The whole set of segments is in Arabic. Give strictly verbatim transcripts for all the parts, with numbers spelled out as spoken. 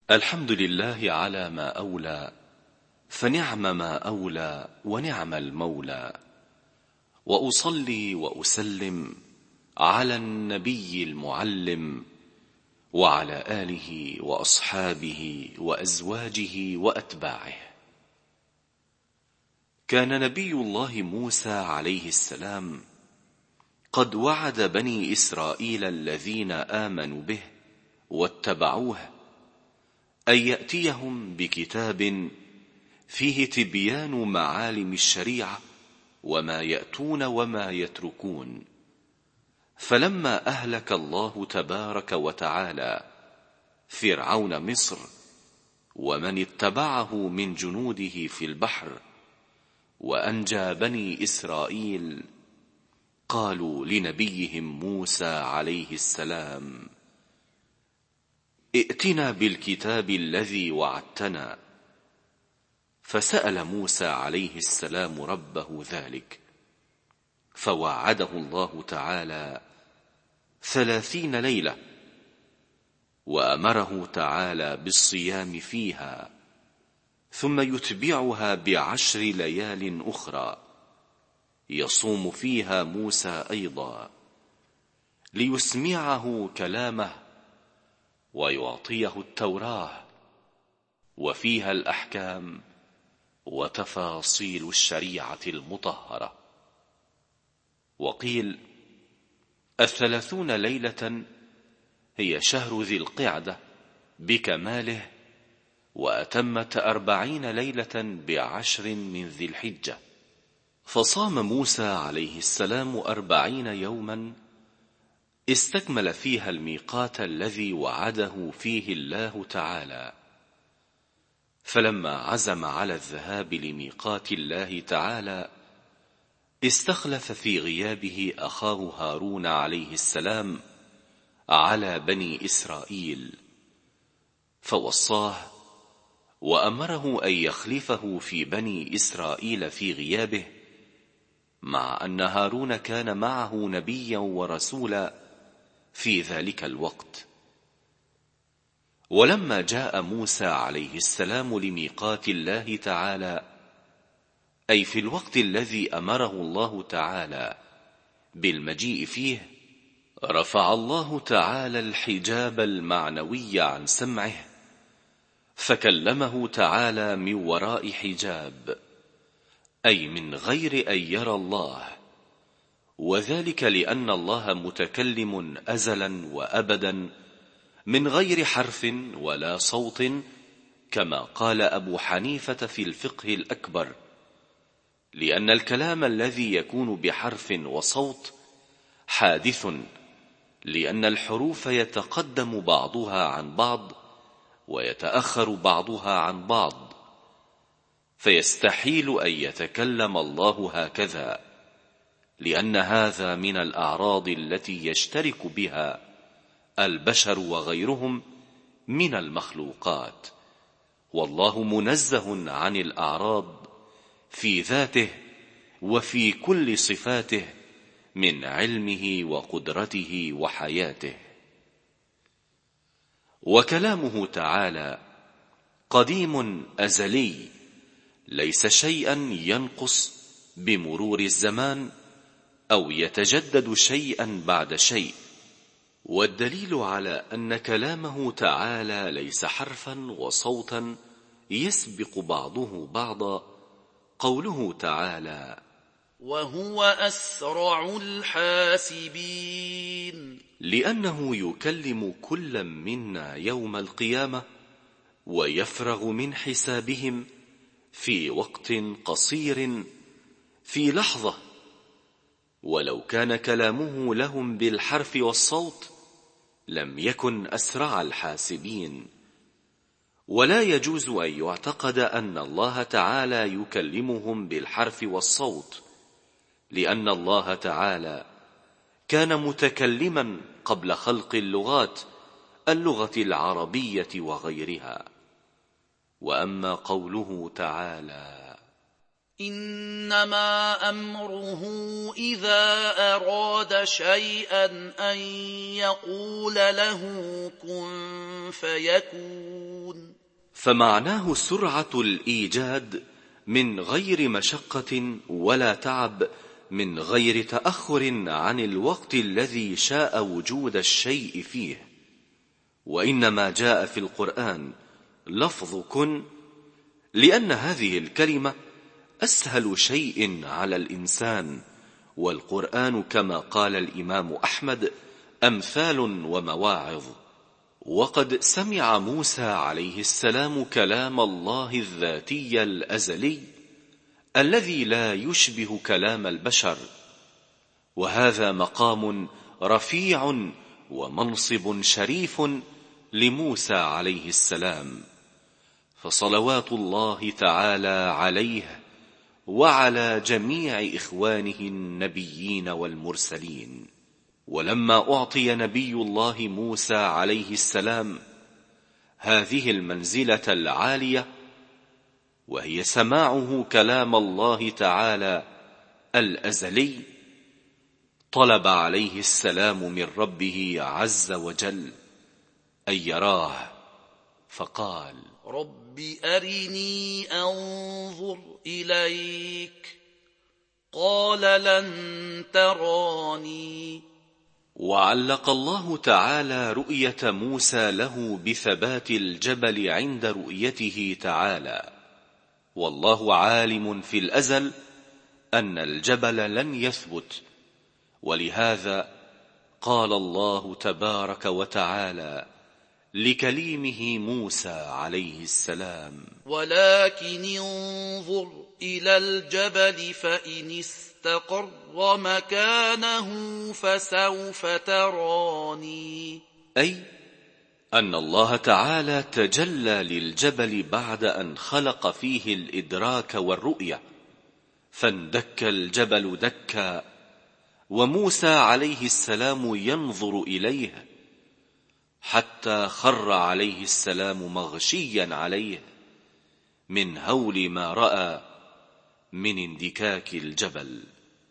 الحمد لله على ما أولى، فنعم ما أولى ونعم المولى. وأصلي وأسلم على النبي المعلم، وعلى آله وأصحابه وأزواجه وأتباعه. كان نبي الله موسى عليه السلام قد وعد بني إسرائيل الذين آمنوا به واتبعوه أن يأتيهم بكتاب فيه تبيان معالم الشريعة وما يأتون وما يتركون. فلما أهلك الله تبارك وتعالى فرعون مصر ومن اتبعه من جنوده في البحر وأنجى بني إسرائيل، قالوا لنبيهم موسى عليه السلام: ائتنا بالكتاب الذي وعدتنا. فسأل موسى عليه السلام ربه ذلك، فوعده الله تعالى ثلاثين ليلة، وأمره تعالى بالصيام فيها، ثم يتبعها بعشر ليال أخرى يصوم فيها موسى أيضا، ليسمعه كلامه ويعطيه التوراة وفيها الأحكام وتفاصيل الشريعة المطهرة. وقيل الثلاثون ليلة هي شهر ذي القعدة بكماله، وأتمت أربعين ليلة بعشر من ذي الحجة. فصام موسى عليه السلام أربعين يوما استكمل فيها الميقات الذي وعده فيه الله تعالى. فلما عزم على الذهاب لميقات الله تعالى استخلف في غيابه أخاه هارون عليه السلام على بني إسرائيل، فوصاه وأمره أن يخلفه في بني إسرائيل في غيابه، مع أن هارون كان معه نبيا ورسولا في ذلك الوقت. ولما جاء موسى عليه السلام لميقات الله تعالى، أي في الوقت الذي أمره الله تعالى بالمجيء فيه، رفع الله تعالى الحجاب المعنوي عن سمعه، فكلمه تعالى من وراء حجاب، أي من غير أن يرى الله، وذلك لأن الله متكلم أزلا وأبدا من غير حرف ولا صوت، كما قال أبو حنيفة في الفقه الأكبر، لأن الكلام الذي يكون بحرف وصوت حادث، لأن الحروف يتقدم بعضها عن بعض ويتأخر بعضها عن بعض، فيستحيل أن يتكلم الله هكذا، لأن هذا من الأعراض التي يشترك بها البشر وغيرهم من المخلوقات، والله منزه عن الأعراض في ذاته وفي كل صفاته من علمه وقدرته وحياته. وكلامه تعالى قديم أزلي، ليس شيئا ينقص بمرور الزمان أو يتجدد شيئا بعد شيء. والدليل على أن كلامه تعالى ليس حرفا وصوتا يسبق بعضه بعضا قوله تعالى: وهو أسرع الحاسبين، لأنه يكلم كل منا يوم القيامة ويفرغ من حسابهم في وقت قصير، في لحظة. ولو كان كلامه لهم بالحرف والصوت لم يكن أسرع الحاسبين. ولا يجوز أن يعتقد أن الله تعالى يكلمهم بالحرف والصوت، لأن الله تعالى كان متكلما قبل خلق اللغات، اللغة العربية وغيرها. وأما قوله تعالى: إنما أمره إذا أراد شيئا أن يقول له كن فيكون، فمعناه سرعة الإيجاد من غير مشقة ولا تعب، من غير تأخر عن الوقت الذي شاء وجود الشيء فيه. وإنما جاء في القرآن لفظ كن لأن هذه الكلمة أسهل شيء على الإنسان، والقرآن كما قال الإمام أحمد أمثال ومواعظ. وقد سمع موسى عليه السلام كلام الله الذاتي الأزلي الذي لا يشبه كلام البشر، وهذا مقام رفيع ومنصب شريف لموسى عليه السلام، فصلوات الله تعالى عليه وعلى جميع إخوانه النبيين والمرسلين. ولما أعطي نبي الله موسى عليه السلام هذه المنزلة العالية، وهي سماعه كلام الله تعالى الأزلي، طلب عليه السلام من ربه عز وجل أن يراه، فقال: رب أرني أنظر إليك، قال لن تراني. وعلق الله تعالى رؤية موسى له بثبات الجبل عند رؤيته تعالى، والله عالم في الأزل أن الجبل لن يثبت، ولهذا قال الله تبارك وتعالى لكليمه موسى عليه السلام: ولكن انظر إلى الجبل فإن استقر مكانه فسوف تراني. أي أن الله تعالى تجلى للجبل بعد أن خلق فيه الإدراك والرؤية، فاندك الجبل دكا، وموسى عليه السلام ينظر إليه حتى خر عليه السلام مغشيا عليه من هول ما رأى من اندكاك الجبل.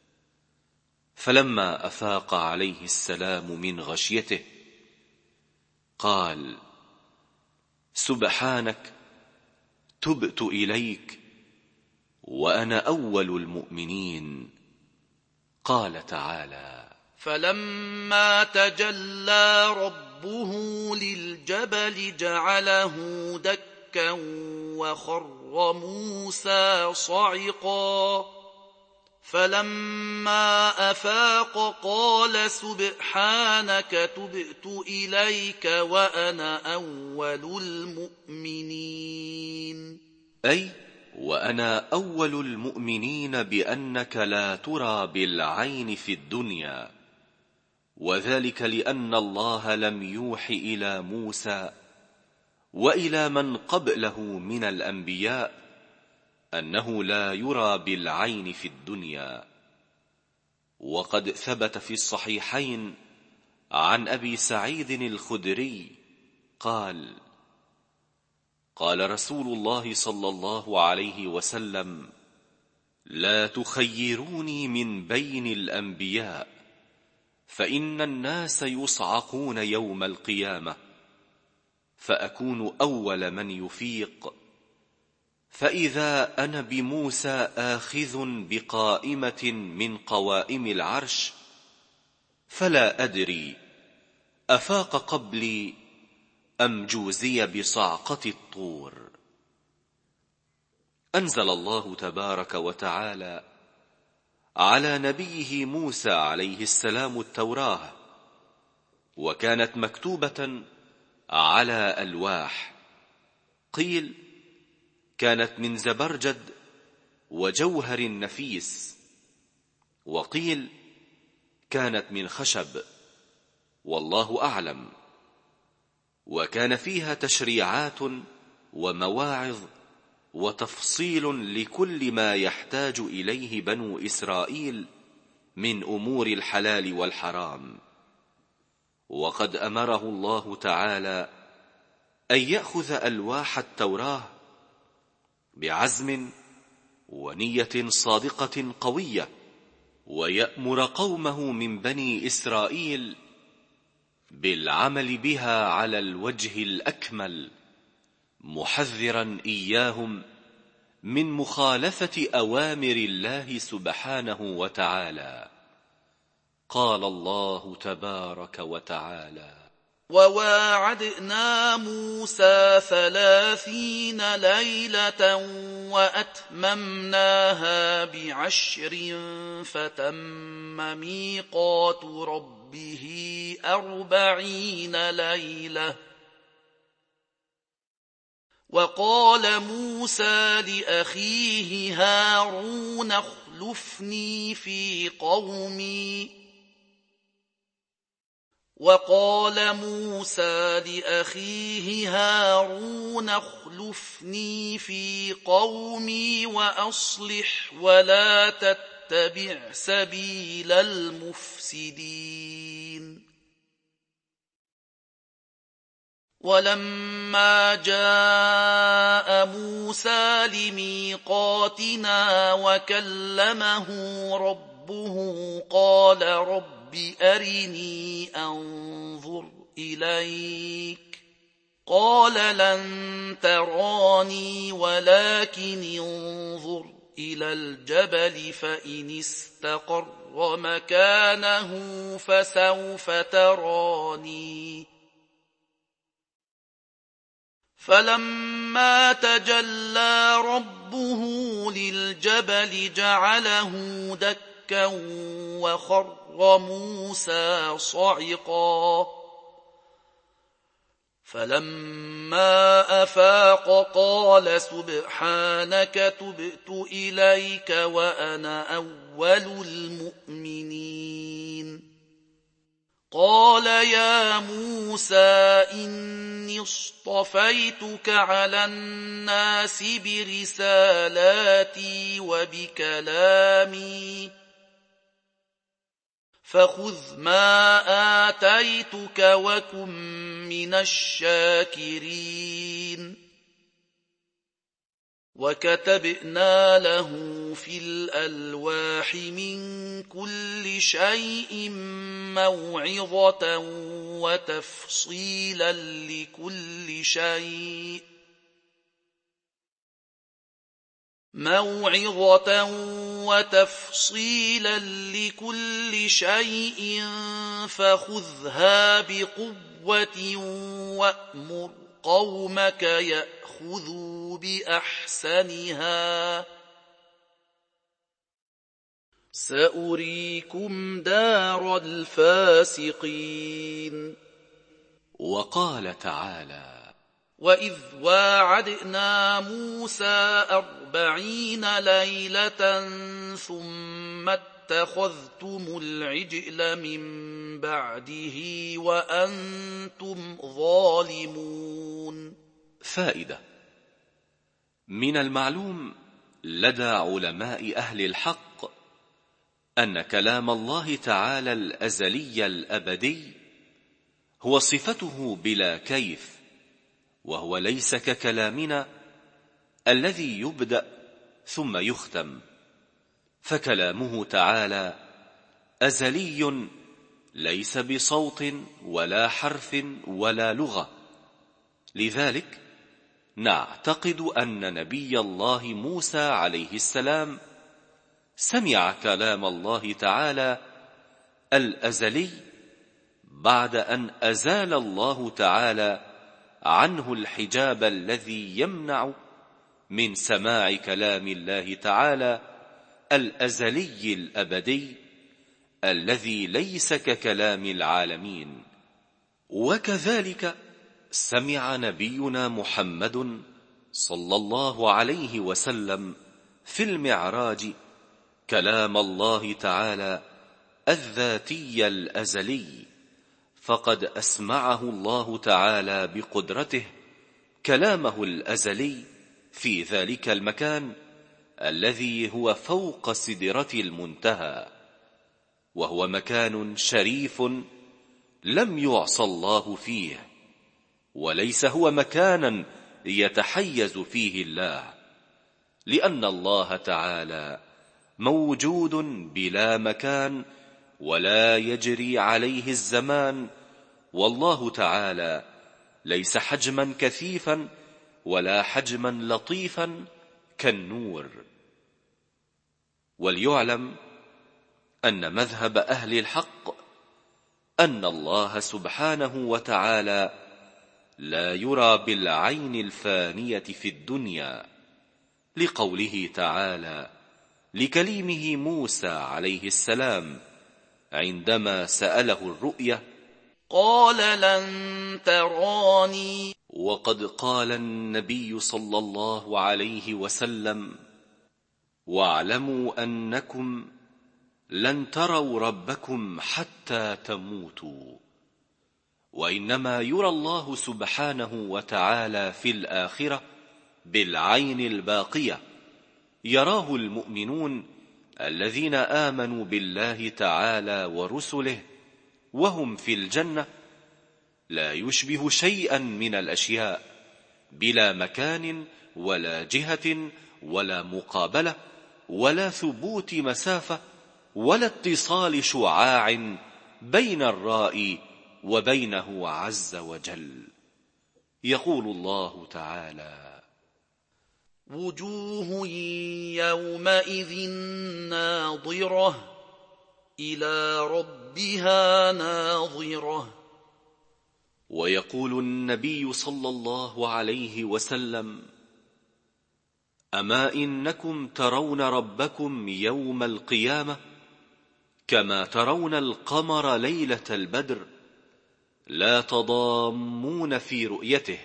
فلما أفاق عليه السلام من غشيته قال: سبحانك تبت إليك وأنا أول المؤمنين. قال تعالى: فلما تجلى ربه للجبل جعله دكا وخر موسى صعقا، فلما أفاق قال سبحانك تبت إليك وأنا أول المؤمنين. أي وأنا أول المؤمنين بأنك لا ترى بالعين في الدنيا، وذلك لأن الله لم يوح إلى موسى وإلى من قبله من الأنبياء أنه لا يرى بالعين في الدنيا. وقد ثبت في الصحيحين عن أبي سعيد الخدري قال: قال رسول الله صلى الله عليه وسلم: لا تخيروني من بين الأنبياء، فإن الناس يصعقون يوم القيامة، فأكون أول من يفيق، فإذا أنا بموسى آخذ بقائمة من قوائم العرش، فلا أدري أفاق قبلي أم جوزي بصعقة الطور. أنزل الله تبارك وتعالى على نبيه موسى عليه السلام التوراة، وكانت مكتوبة على ألواح، قيل كانت من زبرجد وجوهر نفيس، وقيل كانت من خشب، والله أعلم. وكان فيها تشريعات ومواعظ وتفصيل لكل ما يحتاج إليه بنو إسرائيل من أمور الحلال والحرام. وقد أمره الله تعالى أن يأخذ ألواح التوراة بعزم ونية صادقة قوية، ويأمر قومه من بني إسرائيل بالعمل بها على الوجه الأكمل، محذرا إياهم من مخالفة أوامر الله سبحانه وتعالى. قال الله تبارك وتعالى: وواعدنا موسى ثلاثين ليلة وأتممناها بعشر فتم ميقات ربه أربعين ليلة. وقال موسى لأخيه هارون اخلفني في قومي وقال موسى لأخيه هارون اخلفني في قومي وأصلح ولا تتبع سبيل المفسدين. ولما جاء موسى لميقاتنا وكلمه ربه قال رب أرني أنظر إليك قال لن تراني ولكن انظر إلى الجبل فإن استقر مكانه فسوف تراني. فلما تجلى ربه للجبل جعله دكا وخر موسى صعقا. فلما أفاق قال سبحانك تبت إليك وأنا أول المؤمنين. قال يا موسى إني اصطفيتك على الناس برسالاتي وبكلامي فخذ ما آتيتك وكن من الشاكرين. وكتبنا له في الألواح من كل شيء موعظة وتفصيلا لكل شيء موعظة وتفصيلا لكل شيء فخذها بقوة وأمر قومك يأخذوا بأحسنها سأريكم دار الفاسقين. وقال تعالى: وإذ واعدنا موسى أربعين ليلة ثم اتخذتم العجل من بعده وأنتم ظالمون. فائدة: من المعلوم لدى علماء أهل الحق أن كلام الله تعالى الأزلي الأبدي هو صفته بلا كيف، وهو ليس ككلامنا الذي يبدأ ثم يختم، فكلامه تعالى أزلي ليس بصوت ولا حرف ولا لغة. لذلك نعتقد أن نبي الله موسى عليه السلام سمع كلام الله تعالى الأزلي بعد أن أزال الله تعالى عنه الحجاب الذي يمنع من سماع كلام الله تعالى الأزلي الأبدي الذي ليس ككلام العالمين. وكذلك سمع نبينا محمد صلى الله عليه وسلم في المعراج كلام الله تعالى الذاتي الأزلي، فقد أسمعه الله تعالى بقدرته كلامه الأزلي في ذلك المكان الذي هو فوق سدرة المنتهى، وهو مكان شريف لم يعصى الله فيه، وليس هو مكانا يتحيز فيه الله، لأن الله تعالى موجود بلا مكان ولا يجري عليه الزمان، والله تعالى ليس حجما كثيفا ولا حجما لطيفا كالنور. وليعلم أن مذهب أهل الحق أن الله سبحانه وتعالى لا يرى بالعين الفانية في الدنيا، لقوله تعالى لكليمه موسى عليه السلام عندما سأله الرؤية: قال لن تراني. وقد قال النبي صلى الله عليه وسلم: واعلموا أنكم لن تروا ربكم حتى تموتوا. وإنما يرى الله سبحانه وتعالى في الآخرة بالعين الباقية، يراه المؤمنون الذين آمنوا بالله تعالى ورسله وهم في الجنة، لا يشبه شيئا من الأشياء، بلا مكان ولا جهة ولا مقابلة ولا ثبوت مسافة ولا اتصال شعاع بين الرائي وبينه عز وجل. يقول الله تعالى: وجوه يومئذ ناظرة إلى ربها ناظرة. ويقول النبي صلى الله عليه وسلم: أما إنكم ترون ربكم يوم القيامة كما ترون القمر ليلة البدر، لا تضامون في رؤيته.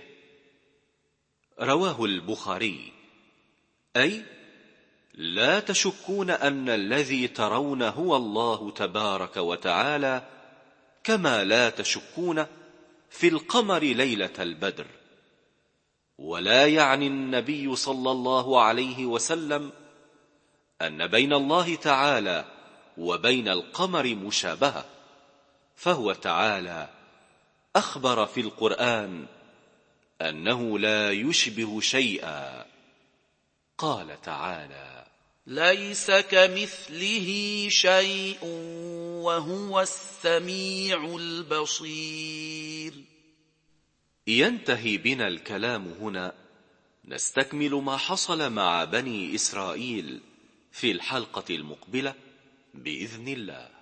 رواه البخاري. أي لا تشكون أن الذي ترون هو الله تبارك وتعالى، كما لا تشكون في القمر ليلة البدر. ولا يعني النبي صلى الله عليه وسلم أن بين الله تعالى وبين القمر مشابهة، فهو تعالى أخبر في القرآن أنه لا يشبه شيئا. قال تعالى: ليس كمثله شيء وهو السميع البصير. ينتهي بنا الكلام هنا، نستكمل ما حصل مع بني إسرائيل في الحلقة المقبلة بإذن الله.